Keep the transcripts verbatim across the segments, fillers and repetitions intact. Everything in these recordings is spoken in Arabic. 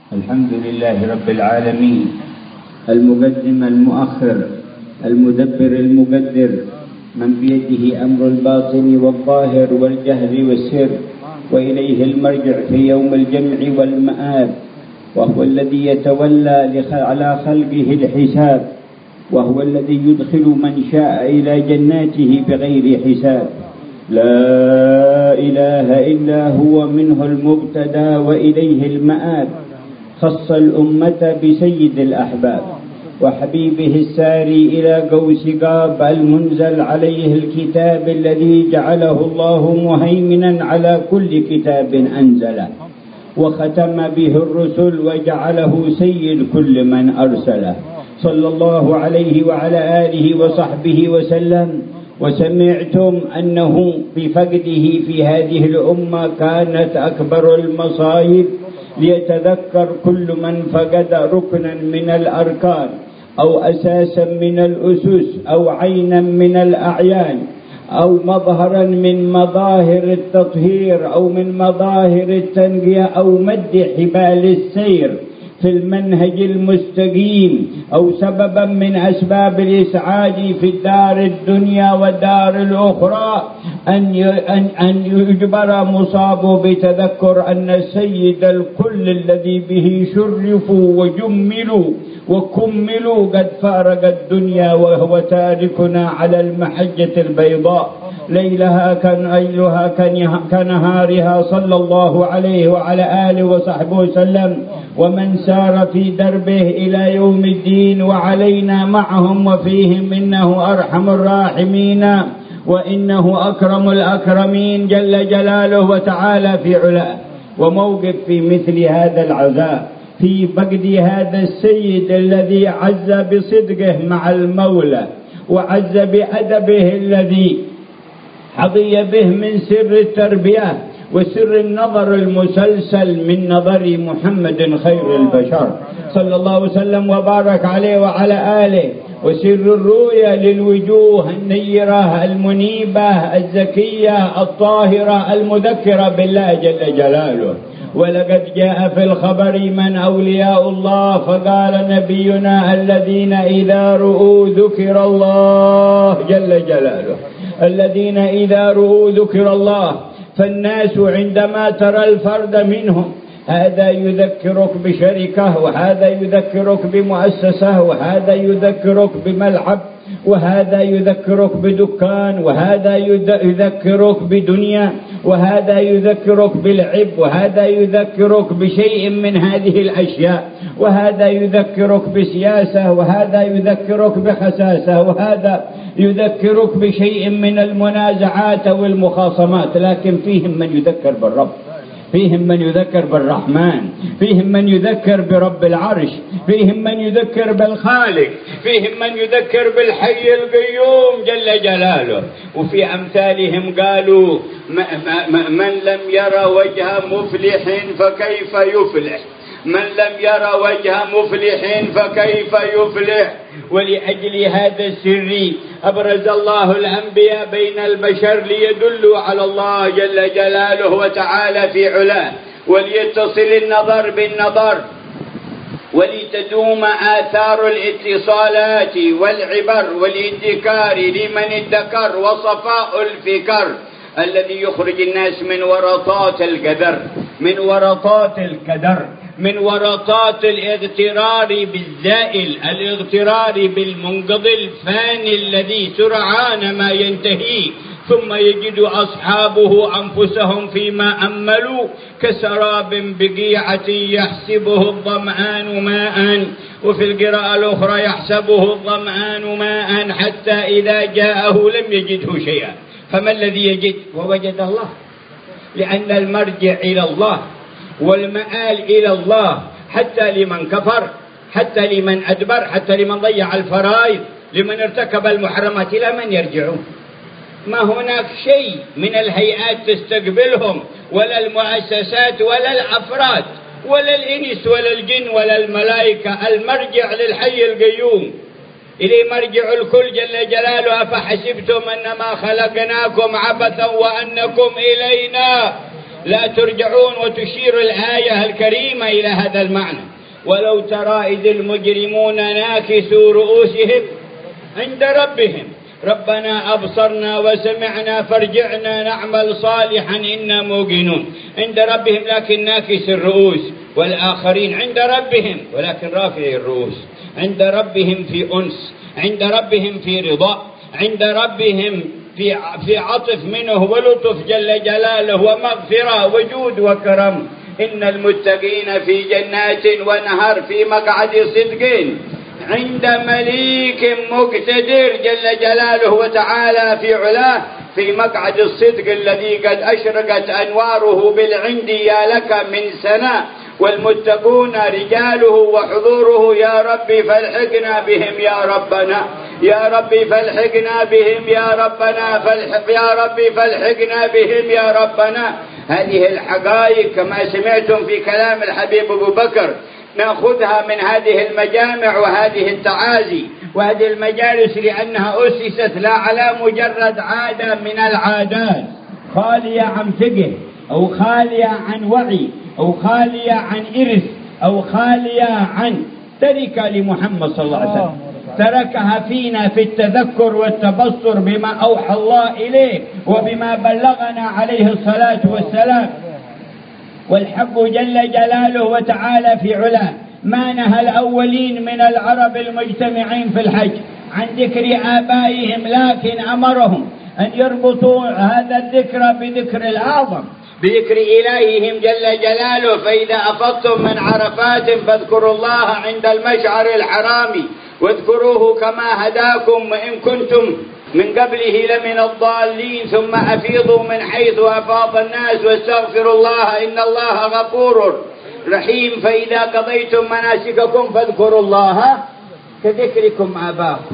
الحمد لله رب العالمين، المقدم المؤخر، المدبر المقدر، من بيده أمر الباطن والظاهر والجهر والسر، وإليه المرجع في يوم الجمع والمآب، وهو الذي يتولى على خلقه الحساب، وهو الذي يدخل من شاء إلى جناته بغير حساب. لا إله إلا هو، منه المبتدى وإليه المآب. خص الأمة بسيد الأحباب وحبيبه الساري إلى قوس قاب، المنزل عليه الكتاب الذي جعله الله مهيمنا على كل كتاب أنزله، وختم به الرسل وجعله سيد كل من أرسله، صلى الله عليه وعلى آله وصحبه وسلم. وسمعتم أنه بفقده في هذه الأمة كانت أكبر المصائب، ليتذكر كل من فقد ركنا من الأركان أو أساسا من الأسس أو عينا من الأعيان أو مظهرا من مظاهر التطهير أو من مظاهر التنقية أو مد حبال السير في المنهج المستقيم، أو سببا من أسباب الإسعاد في الدار الدنيا والدار الأخرى، أن أن يجبر مصاب بتذكر أن السيد الكل الذي به شرفوا وجملوا وكملوا قد فارق الدنيا، وهو تاركنا على المحجة البيضاء، ليلها كليلها كنهارها، صلى الله عليه وعلى آله وصحبه وسلم، ومن سار في دربه إلى يوم الدين، وعلينا معهم وفيهم، إنه أرحم الراحمين وإنه أكرم الأكرمين جل جلاله وتعالى في علاه. وموقف في مثل هذا العزاء، في فقد هذا السيد الذي عز بصدقه مع المولى، وعز بأدبه الذي حظي به من سر التربية وسر النظر المسلسل من نظر محمد خير البشر، صلى الله وسلم وبارك عليه وعلى آله، وسر الرؤيا للوجوه النيرة المنيبة الزكية الطاهرة المذكرة بالله جل جلاله. ولقد جاء في الخبر من أولياء الله، فقال نبينا: الذين إذا رؤوا ذكر الله جل جلاله، الذين إذا رؤوا ذكر الله. فالناس عندما ترى الفرد منهم، هذا يذكرك بشركة، وهذا يذكرك بمؤسسة، وهذا يذكرك بملعب، وهذا يذكرك بدكان، وهذا يذكرك بدنيا، وهذا يذكرك بالعب، وهذا يذكرك بشيء من هذه الأشياء، وهذا يذكرك بسياسة، وهذا يذكرك بخساسة، وهذا يذكرك بشيء من المنازعات والمخاصمات. لكن فيهم من يذكر بالرب، فيهم من يذكر بالرحمن، فيهم من يذكر برب العرش، فيهم من يذكر بالخالق، فيهم من يذكر بالحي القيوم جل جلاله. وفي أمثالهم قالوا: من لم يرى وجه مفلح فكيف يفلح، من لم يرى وجه مفلح فكيف يفلح. ولأجل هذا السر أبرز الله الأنبياء بين البشر ليدلوا على الله جل جلاله وتعالى في علاه، وليتصل النظر بالنظر، ولتدوم آثار الاتصالات والعبر والادكار لمن ادكر، وصفاء الفكر الذي يخرج الناس من ورطات القدر، من ورطات القدر، من ورطات الاغترار بالزائل، الاغترار بالمنقضي الفاني الذي سرعان ما ينتهي، ثم يجد أصحابه أنفسهم فيما أملوا كسراب بقيعة يحسبه الظمآن ماء، وفي القراءة الأخرى يحسبه الظمآن ماء حتى إذا جاءه لم يجده شيئا. فما الذي يجد؟ ووجد الله، لأن المرجع إلى الله والمآل إلى الله، حتى لمن كفر، حتى لمن أدبر، حتى لمن ضيع الفرائض، لمن ارتكب المحرمات. إلى من يرجعون؟ ما هناك شيء من الهيئات تستقبلهم، ولا المؤسسات ولا الأفراد ولا الإنس ولا الجن ولا الملائكة. المرجع للحي القيوم، إليه مرجع الكل جل جلاله. أفحسبتم أنما خلقناكم عبثا وأنكم إلينا لا ترجعون؟ وتشير الآية الكريمة إلى هذا المعنى. ولو ترى إذ المجرمون ناكسوا رؤوسهم عند ربهم ربنا أبصرنا وسمعنا فارجعنا نعمل صالحا إنا موقنون. عند ربهم لكن ناكس الرؤوس، والآخرين عند ربهم ولكن رافعي الرؤوس، عند ربهم في أنس، عند ربهم في رضا، عند ربهم في في عطف منه ولطف جل جلاله ومغفرة وجود وكرم. إن المتقين في جنات ونهر في مقعد صدق عند مليك مقتدر جل جلاله وتعالى في علاه، في مقعد الصدق الذي قد أشرقت أنواره بالعند يا لك من سنة. والمتقون رجاله وحضوره يا ربي فالحقنا بهم يا ربنا، يا ربي فالحقنا بهم يا ربنا، فالحق يا ربي فالحقنا بهم يا ربنا. هذه الحقائق كما سمعتم في كلام الحبيب أبو بكر نأخذها من هذه المجامع وهذه التعازي وهذه المجالس، لأنها أسست لا على مجرد عادة من العادات خالية عن فقه أو خالية عن وعي أو خالية عن إرث أو خالية عن تركة لمحمد صلى الله عليه وسلم، تركها فينا في التذكر والتبصر بما أوحى الله إليه وبما بلغنا عليه الصلاة والسلام. والحق جل جلاله وتعالى في علاه ما نهى الأولين من العرب المجتمعين في الحج عن ذكر آبائهم، لكن أمرهم أن يربطوا هذا الذكر بذكر الأعظم، بذكر إلههم جل جلاله. فإذا أفضتم من عرفات فاذكروا الله عند المشعر الحرام واذكروه كما هداكم وإن كنتم من قبله لمن الضالين، ثم أفيضوا من حيث أفاض الناس واستغفروا الله إن الله غفور رحيم. فإذا قضيتم مناسككم فاذكروا الله كذكركم آباءكم،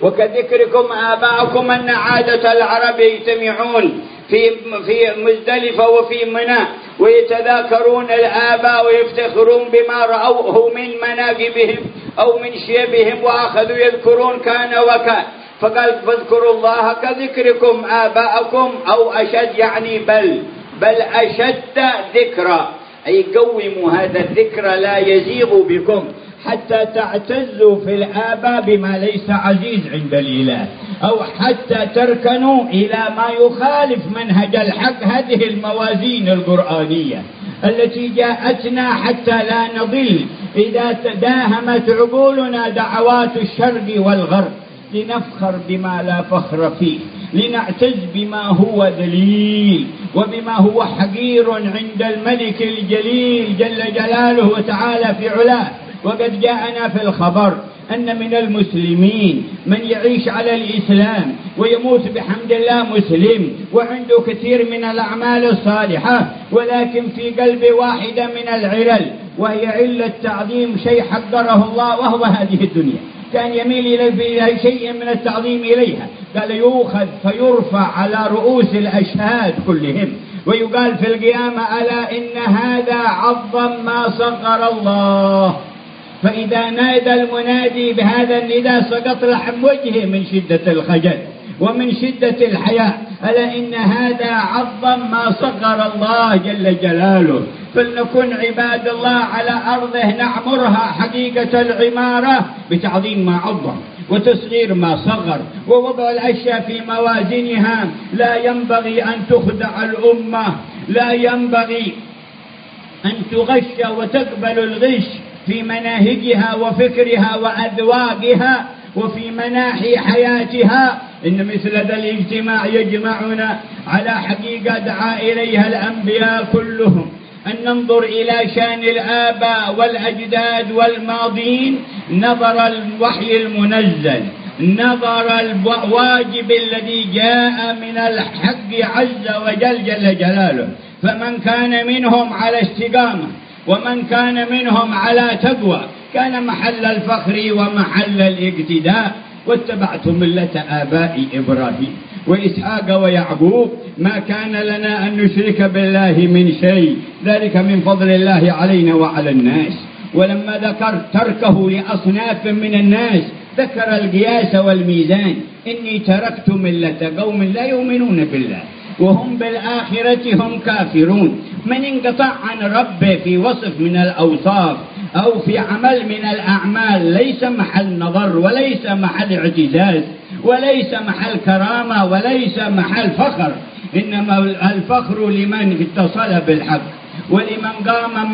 وكذكركم آباءكم أن عادة العرب يجتمعون في في مزدلفة وفي منى ويتذاكرون الآباء ويفتخرون بما رأوه من مناقبهم أو من شيبهم، وأخذوا يذكرون كان وكان. فقال فاذكروا الله كذكركم آباءكم أو أشد، يعني بل بل أشد ذكرا، أي قوموا هذا الذكر لا يزيغ بكم حتى تعتزوا في الآباء بما ليس عزيز عند الإله، أو حتى تركنوا إلى ما يخالف منهج الحق. هذه الموازين القرآنية التي جاءتنا حتى لا نضل إذا تداهمت عقولنا دعوات الشرق والغرب، لنفخر بما لا فخر فيه، لنعتز بما هو دليل وبما هو حقير عند الملك الجليل جل جلاله وتعالى في علاه. وقد جاءنا في الخبر أن من المسلمين من يعيش على الإسلام ويموت بحمد الله مسلم وعنده كثير من الأعمال الصالحة، ولكن في قلب واحدة من العلل، وهي علة تعظيم شيء حقره الله وهو هذه الدنيا، كان يميل إلى شيء من التعظيم إليها. قال يؤخذ فيرفع على رؤوس الأشهاد كلهم ويقال في القيامة ألا إن هذا عظم ما صغر الله. فإذا نادى المنادي بهذا النداء سقط لحم وجهه من شدة الخجل ومن شدة الحياء، ألا إن هذا عظم ما صغر الله جل جلاله. فلنكن عباد الله على أرضه نعمرها حقيقة العمارة بتعظيم ما عظم وتصغير ما صغر ووضع الأشياء في موازينها. لا ينبغي أن تخدع الأمة، لا ينبغي أن تغش وتقبل الغش في مناهجها وفكرها وأذواقها وفي مناحي حياتها. إن مثل ذا الاجتماع يجمعنا على حقيقة دعا إليها الأنبياء كلهم، أن ننظر إلى شان الآباء والأجداد والماضين نظر الوحي المنزل، نظر الواجب الذي جاء من الحق عز وجل جل جلاله. فمن كان منهم على استقامة ومن كان منهم على تقوى كان محل الفخر ومحل الاقتداء. واتبعت ملة آباء إبراهيم وإسحاق ويعقوب ما كان لنا أن نشرك بالله من شيء، ذلك من فضل الله علينا وعلى الناس. ولما ذكر تركه لأصناف من الناس ذكر القياس والميزان. إني تركت ملة قوم لا يؤمنون بالله وهم بالآخرة هم كافرون. من انقطع عن ربه في وصف من الأوصاف أو في عمل من الأعمال ليس محل نظر وليس محل اعتزاز وليس محل كرامة وليس محل فخر، إنما الفخر لمن اتصل بالحق ولمن قام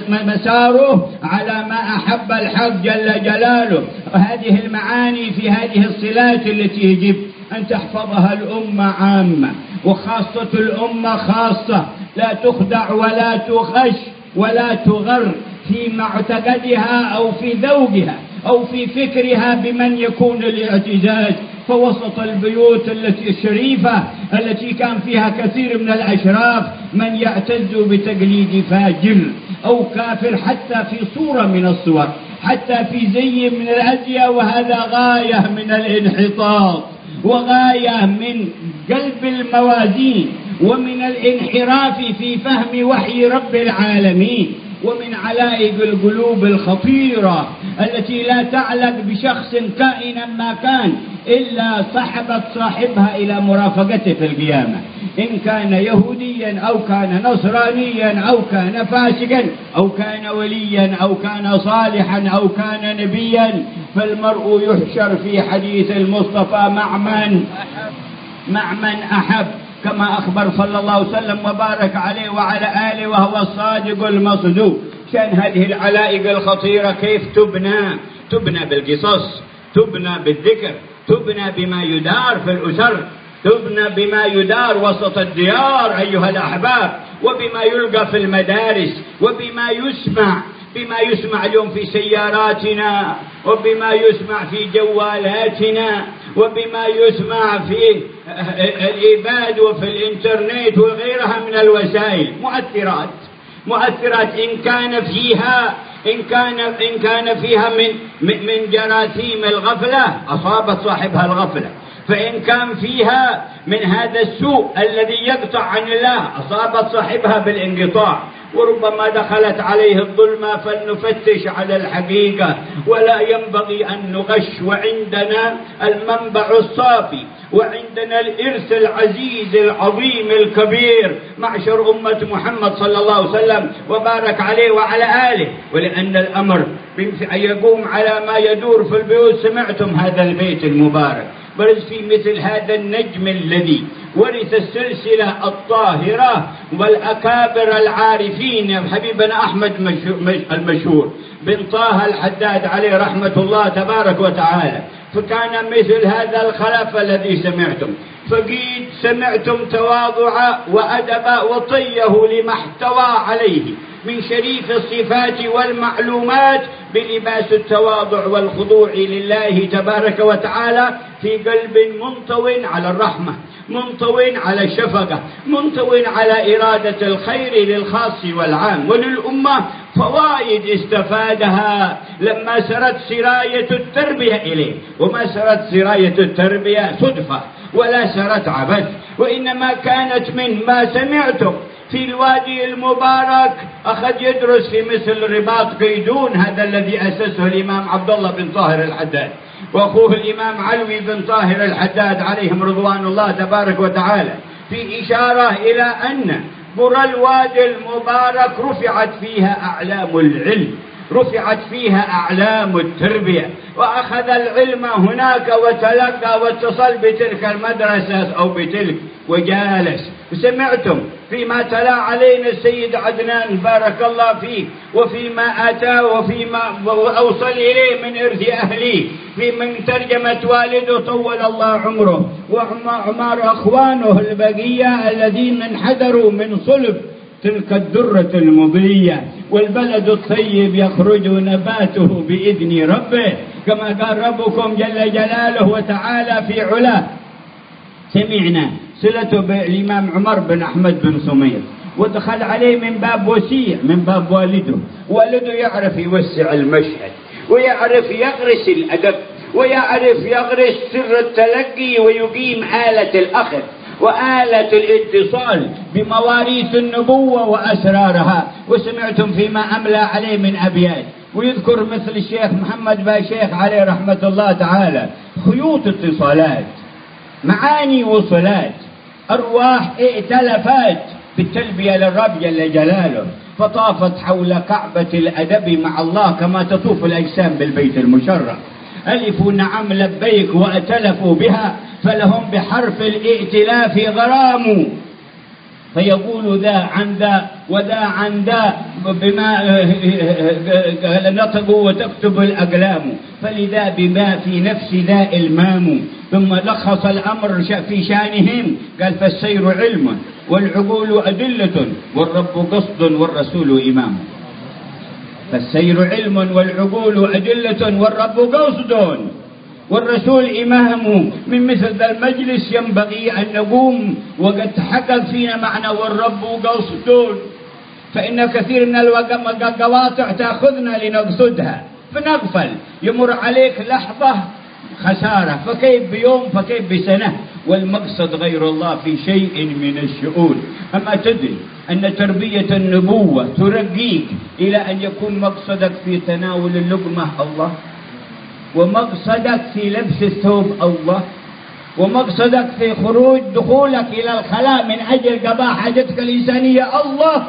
مساره على ما أحب الحق جل جلاله. هذه المعاني في هذه الصلات التي يجب أن تحفظها الأمة عامة وخاصة الأمة خاصة، لا تخدع ولا تغش ولا تغر في معتقدها أو في ذوقها أو في فكرها بمن يكون الاعتزاز. فوسط البيوت التي الشريفة التي كان فيها كثير من الأشراف من يعتز بتقليد فاجر أو كافر حتى في صورة من الصور، حتى في زي من الأزياء، وهذا غاية من الانحطاط وغاية من قلب الموازين ومن الانحراف في فهم وحي رب العالمين، ومن علائق القلوب الخطيرة التي لا تعلق بشخص كائنا ما كان إلا صحبت صاحبها إلى مرافقته في القيامة، إن كان يهوديا أو كان نصرانيا أو كان فاسقا أو كان وليا أو كان صالحا أو كان نبيا، فالمرء يحشر في حديث المصطفى مع من مع من أحب، كما أخبر صلى الله عليه وسلم وبارك عليه وعلى آله وهو الصادق المصدوق. شأن هذه العلائق الخطيرة كيف تبنى؟ تبنى بالقصص، تبنى بالذكر، تبنى بما يدار في الأسر، تبنى بما يدار وسط الديار أيها الأحباب، وبما يلقى في المدارس، وبما يسمع بما يسمع اليوم في سياراتنا، وبما يسمع في جوالاتنا، وبما يسمع في الإيباد وفي الإنترنت وغيرها من الوسائل. مؤثرات مؤثرات إن كان فيها إن كان إن كان فيها من من جراثيم الغفلة أصابت صاحبها الغفلة، فإن كان فيها من هذا السوء الذي يقطع عن الله أصابت صاحبها بالانقطاع. وربما دخلت عليه الظلمة فلنفتش على الحقيقة، ولا ينبغي أن نغش، وعندنا المنبع الصافي وعندنا الإرث العزيز العظيم الكبير معشر أمة محمد صلى الله عليه وسلم وبارك عليه وعلى آله. ولأن الأمر يقوم على ما يدور في البيوت، سمعتم هذا البيت المبارك برز في مثل هذا النجم الذي ورث السلسلة الطاهرة والأكابر العارفين، حبيبنا أحمد المشهور بن طه الحداد عليه رحمة الله تبارك وتعالى. فكان مثل هذا الخلف الذي سمعتم، فقيد سمعتم تواضع وأدب وطيه لما احتوى عليه من شريف الصفات والمعلومات بلباس التواضع والخضوع لله تبارك وتعالى، في قلب منطو على الرحمة، منطو على الشفقة، منطو على إرادة الخير للخاص والعام وللأمة. فوائد استفادها لما سرت سراية التربية إليه، وما سرت سراية التربية صدفة ولا سرت عبث، وإنما كانت من ما سمعتم في الوادي المبارك. أخذ يدرس في مثل رباط قيدون، هذا الذي أسسه الإمام عبد الله بن طاهر الحداد وأخوه الإمام علوي بن طاهر الحداد عليهم رضوان الله تبارك وتعالى، في إشارة إلى أن قرى الوادي المبارك رفعت فيها أعلام العلم، رفعت فيها أعلام التربية، وأخذ العلم هناك وتلقى واتصل بتلك المدرسة أو بتلك وجالس. وسمعتم فيما تلا علينا السيد عدنان بارك الله فيه، وفيما أتى وفيما أوصل إليه من إرث أهلي، في من ترجمة والده طول الله عمره وعمر أخوانه البقية الذين انحدروا من صلب تلك الدرة المضية. والبلد الطيب يخرج نباته بإذن ربه، كما قال ربكم جل جلاله وتعالى في علاه. سمعنا صلته بالإمام عمر بن أحمد بن سمير، ودخل عليه من باب وسيع، من باب والده. والده يعرف يوسع المشهد، ويعرف يغرس الأدب، ويعرف يغرس سر التلقي، ويقيم آلة الأخذ وآلة الاتصال بمواريث النبوة وأسرارها. وسمعتم فيما أملى عليه من أبيات، ويذكر مثل الشيخ محمد باي شيخ عليه رحمة الله تعالى خيوط اتصالات، معاني وصلات، أرواح ائتلفات بالتلبية للرب جل جلاله، فطافت حول كعبة الأدب مع الله كما تطوف الأجسام بالبيت المشرف. ألفوا نعم لبيك وأتلفوا بها، فلهم بحرف الائتلاف غرام، فيقول ذا عن ذا وذا عن ذا بما نطقوا وتكتب الأقلام، فلذا بما في نفس ذا إلمام. ثم لخص الأمر في شانهم قال فالسير علم والعقول أدلة والرب قصد والرسول إمام. فالسير علم والعقول أدلة والرب قصد والرسول إمام. من مثل ذا المجلس ينبغي أن نقوم وقد تحقق فينا معنى والرب قصد، فإن كثير من القواطع تأخذنا لنقصدها فنغفل، يمر عليك لحظة خسارة، فكيف بيوم فكيف بسنة، والمقصد غير الله في شيء من الشؤون. أما تدري أن تربية النبوة ترقيك إلى أن يكون مقصدك في تناول اللقمة الله، ومقصدك في لبس الثوب الله، ومقصدك في خروج دخولك إلى الخلاء من أجل قضاء حاجتك الإنسانية الله،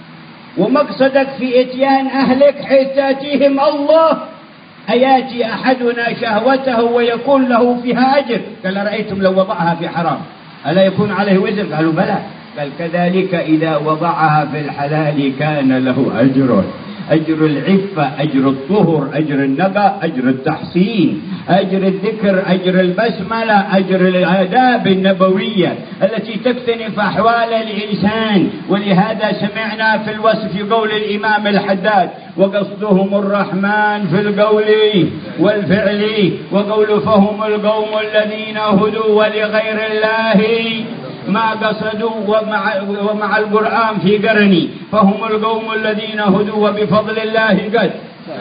ومقصدك في إتيان أهلك حيث تأتيهم الله. أياتي أحدنا شهوته ويكون له فيها أجر؟ قال رأيتم لو وضعها في حرام ألا يكون عليه وزر؟ قالوا بلى. قال كذلك إذا وضعها في الحلال كان له أجر، أجر العفة، أجر الطهر، أجر النقاء، أجر التحسين، أجر الذكر، أجر البسملة، أجر الآداب النبوية التي تكتنف أحوال الإنسان. ولهذا سمعنا في الوصف قول الإمام الحداد وقصدهم الرحمن في القول والفعل، وقول فهم القوم الذين هدوا ولغير الله ما قصدوا، ومع, ومع القرآن في قرني فهم القوم الذين هدوا وبفضل الله قد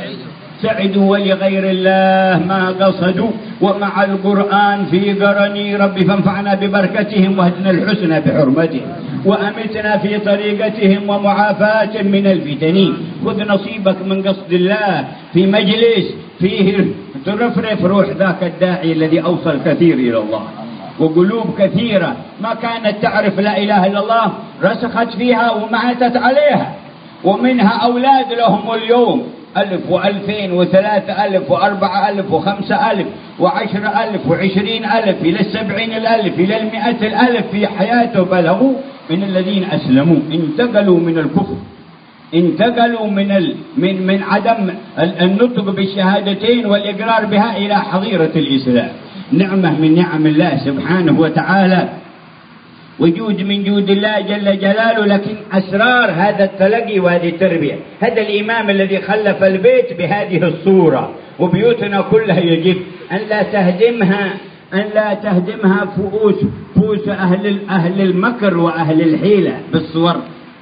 سعدوا ولغير الله ما قصدوا، ومع القرآن في قرني. رب فانفعنا ببركتهم واهدنا الحسنى بحرمتهم وأمتنا في طريقتهم ومعافاة من الفتن. خذ نصيبك من قصد الله في مجلس فيه ترفرف روح ذاك الداعي الذي أوصل كثير إلى الله، وقلوب كثيرة ما كانت تعرف لا إله إلا الله رسخت فيها وماتت عليها، ومنها أولاد لهم اليوم ألف وألفين وثلاثة ألف وأربعة ألف وخمسة ألف وعشر ألف وعشرين ألف إلى السبعين الألف إلى المئة الألف في حياته بلغوا من الذين أسلموا، انتقلوا من الكفر، انتقلوا من ال... من من عدم النطق بالشهادتين والإقرار بها إلى حظيرة الإسلام. نعمة من نعم الله سبحانه وتعالى، وجود من جود الله جل جلاله. لكن أسرار هذا التلقي وهذه التربية، هذا الإمام الذي خلف البيت بهذه الصورة، وبيوتنا كلها يجب أن لا تهدمها أن لا تهدمها فؤوس فؤوس أهل أهل المكر وأهل الحيلة بالصور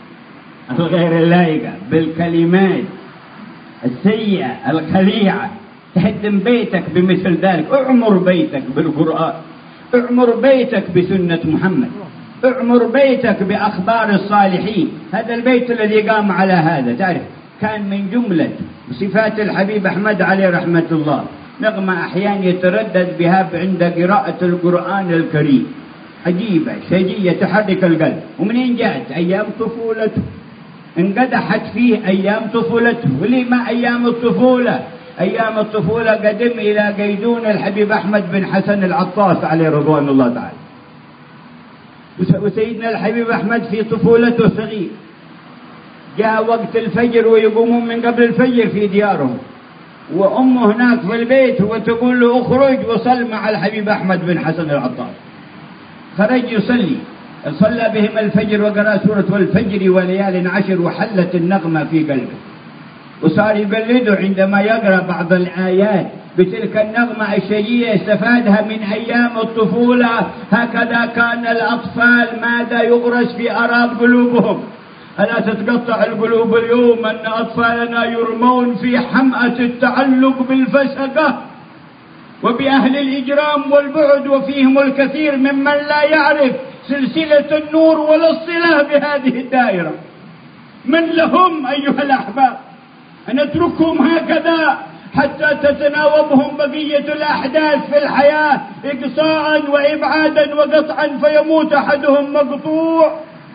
الغير اللائقة، بالكلمات السيئة الخليعة، تهدم بيتك بمثل ذلك. اعمر بيتك بالقرآن، اعمر بيتك بسنة محمد، اعمر بيتك بأخبار الصالحين. هذا البيت الذي قام على هذا تعرف كان من جملة صفات الحبيب أحمد عليه رحمة الله نغمة أحيانا يتردد بها عند قراءة القرآن الكريم، عجيبة شيء تحرك القلب. ومنين جاءت؟ أيام طفولته، انقدحت فيه أيام طفولته. ولما أيام الطفولة؟ أيام الطفولة قدم إلى قيدون الحبيب أحمد بن حسن العطاس عليه رضوان الله تعالى. وسيدنا الحبيب أحمد في طفولته صغير، جاء وقت الفجر ويقومون من قبل الفجر في ديارهم، وأمه هناك في البيت وتقول له اخرج وصل مع الحبيب أحمد بن حسن العطاس. خرج يصلي، صلى بهم الفجر وقرأ سورة والفجر وليال عشر، وحلت النغمة في قلبه، وصار يقلده عندما يقرأ بعض الآيات بتلك النغمة الشجية استفادها من أيام الطفولة. هكذا كان الأطفال ماذا يغرس في أراب قلوبهم. ألا تتقطع القلوب اليوم أن أطفالنا يرمون في حمأة التعلق بالفسقة وبأهل الإجرام والبعد، وفيهم الكثير ممن لا يعرف سلسلة النور ولا الصلة بهذه الدائرة. من لهم أيها الأحباب أن نتركهم هكذا حتى تتناوبهم بقية الأحداث في الحياة إقصاء وإبعادا وقطعا، فيموت أحدهم مقطوع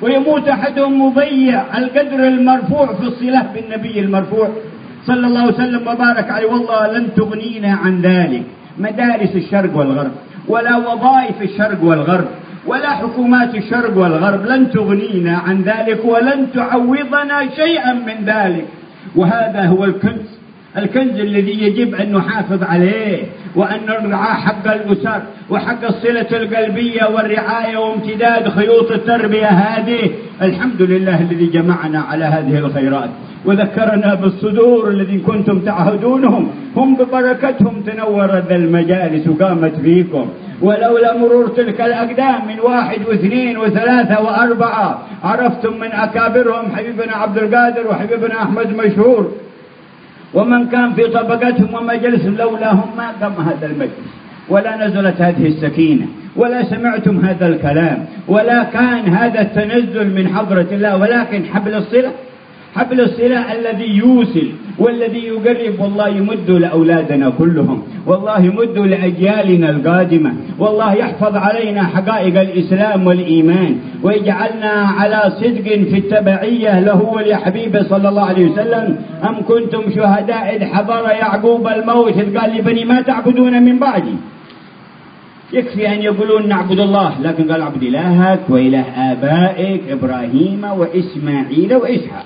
ويموت أحدهم مضيع القدر المرفوع في الصلة بالنبي المرفوع صلى الله وسلم وبارك عليه. والله لن تغنينا عن ذلك مدارس الشرق والغرب، ولا وظائف الشرق والغرب، ولا حكومات الشرق والغرب، لن تغنينا عن ذلك ولن تعوضنا شيئا من ذلك. وهذا هو الكنز، الكنز الذي يجب أن نحافظ عليه وأن نرعى حق الأسر وحق الصلة القلبية والرعاية وامتداد خيوط التربية هذه. الحمد لله الذي جمعنا على هذه الخيرات وذكرنا بالصدور الذين كنتم تعهدونهم، هم ببركتهم تنورت المجالس وقامت فيكم، ولولا مرور تلك الأقدام من واحد واثنين وثلاثة وأربعة عرفتم من أكابرهم حبيبنا عبد القادر وحبيبنا أحمد مشهور ومن كان في طبقتهم ومجلس، لولاهم ما قام هذا المجلس ولا نزلت هذه السكينة ولا سمعتم هذا الكلام ولا كان هذا التنزل من حضرة الله. ولكن حبل الصلة، حبل الصلة الذي يوصل والذي يقرب، والله يمد لأولادنا كلهم، والله يمد لأجيالنا القادمة، والله يحفظ علينا حقائق الإسلام والإيمان ويجعلنا على صدق في التبعية له ولحبيبه صلى الله عليه وسلم. أم كنتم شهداء إذ حضر يعقوب الموت إذ قال لبني ما تعبدون من بعدي؟ يكفي أن يقولون نعبد الله، لكن قال اعبد إلهك وإله آبائك إبراهيم وإسماعيل وإسحاق،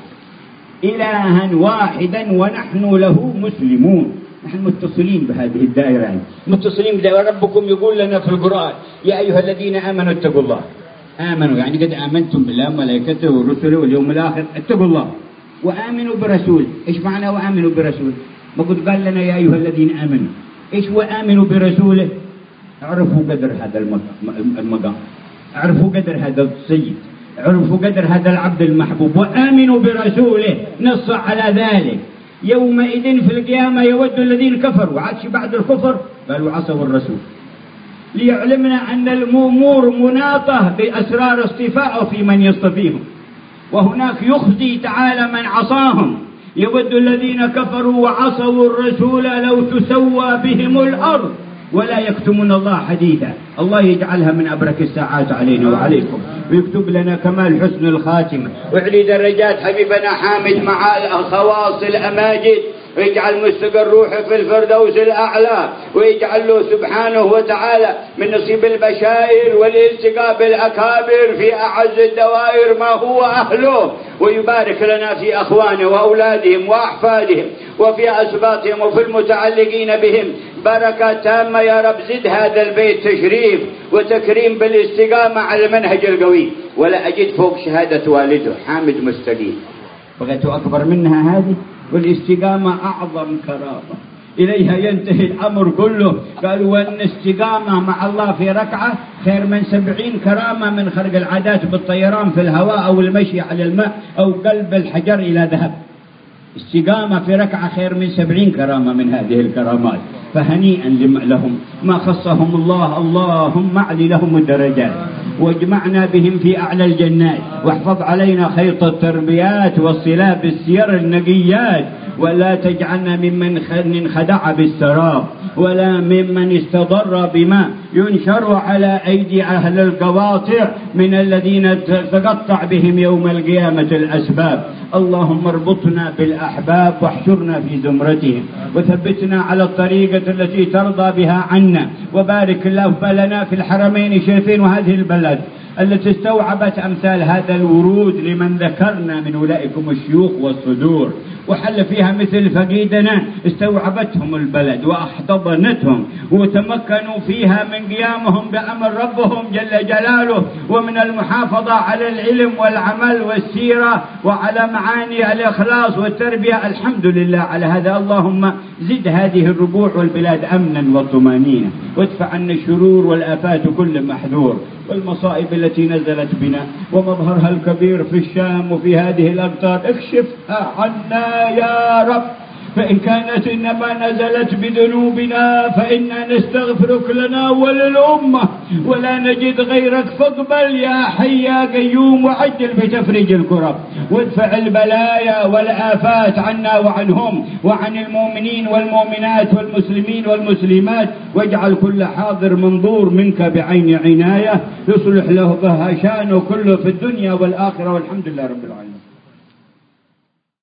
إلها واحدا ونحن له مسلمون. نحن متصلين بهذه الدائرة، متصلين بدائرة. ربكم يقول لنا في القرآن يا أيها الذين آمنوا اتقوا الله. آمنوا يعني قد آمنتم بالله وملائكته ورسله واليوم الآخر، اتقوا الله وآمنوا برسوله. إيش معنى وآمنوا برسوله؟ ما قد قال لنا يا أيها الذين آمنوا، إيش وآمنوا برسوله؟ اعرفوا قدر هذا المقام، اعرفوا قدر هذا السيد، عرفوا قدر هذا العبد المحبوب، وآمنوا برسوله. نص على ذلك. يومئذ في القيامة يود الذين كفروا، وعادش بعد الكفر قالوا عصوا الرسول، ليعلمنا أن الأمور مناطة بأسرار اصطفاء في من يصطفيهم، وهناك يخزي تعالى من عصاهم. يود الذين كفروا وعصوا الرسول لو تسوى بهم الأرض ولا يكتمون الله حديثا. الله يجعلها من أبرك الساعات علينا وعليكم، ويكتب لنا كمال حسن الخاتمة، ويعلي درجات حبيبنا حامد مع الخواص الأماجد، ويجعل مستقر روحه في الفردوس الأعلى، ويجعل له سبحانه وتعالى من نصيب البشائر والالتقاء بالأكابر في أعز الدوائر ما هو أهله، ويبارك لنا في أخوانه وأولادهم وأحفادهم وفي أسباطهم وفي المتعلقين بهم بركة تامة يا رب. زد هذا البيت تشريف وتكريم بالاستقامة على المنهج القوي. ولا أجد فوق شهادة والده حامد مستقيم، بغيت أكبر منها هذه، والاستقامة أعظم كرامة إليها ينتهي الأمر كله. قالوا وأن الاستقامة مع الله في ركعة خير من سبعين كرامة من خرق العادات بالطيران في الهواء أو المشي على الماء أو قلب الحجر إلى ذهب. استقامة في ركعة خير من سبعين كرامة من هذه الكرامات. فهنيئا لهم ما خصهم الله. اللهم اعلي لهم الدرجات واجمعنا بهم في أعلى الجنات، واحفظ علينا خيط التربيات والصلة بالسير النقيات، ولا تجعلنا ممن خدع بالسراب ولا ممن استضر بما ينشر على أيدي أهل القواطع من الذين تقطع بهم يوم القيامة الأسباب. اللهم اربطنا بالأحباب واحشرنا في زمرتهم، وثبتنا على الطريقة التي ترضى بها عنا، وبارك الله لنا في الحرمين الشريفين وهذه البلد التي استوعبت أمثال هذا الورود لمن ذكرنا من أولئكم الشيوخ والصدور، وحل فيها مثل فقيدنا استوعبتهم البلد واحتضنتهم وتمكنوا فيها من قيامهم بأمر ربهم جل جلاله، ومن المحافظة على العلم والعمل والسيرة وعلى معاني الإخلاص والتربية. الحمد لله على هذا. اللهم زد هذه الربوع والبلاد أمنا وطمانينة، وادفع عنا الشرور والآفات كل محذور، والمصائب التي نزلت بنا ومظهرها الكبير في الشام وفي هذه الأقطار اكشفها عنا يا رب. فإن كانت إنما نزلت بذنوبنا فإنا نستغفرك لنا وللأمة، ولا نجد غيرك، فاقبل يا حي يا قيوم وعجل بتفريج الكرب، وادفع البلايا والآفات عنا وعنهم وعن المؤمنين والمؤمنات والمسلمين والمسلمات، واجعل كل حاضر منظور منك بعين عناية يصلح له بها شأنه كله في الدنيا والآخرة، والحمد لله رب العالمين.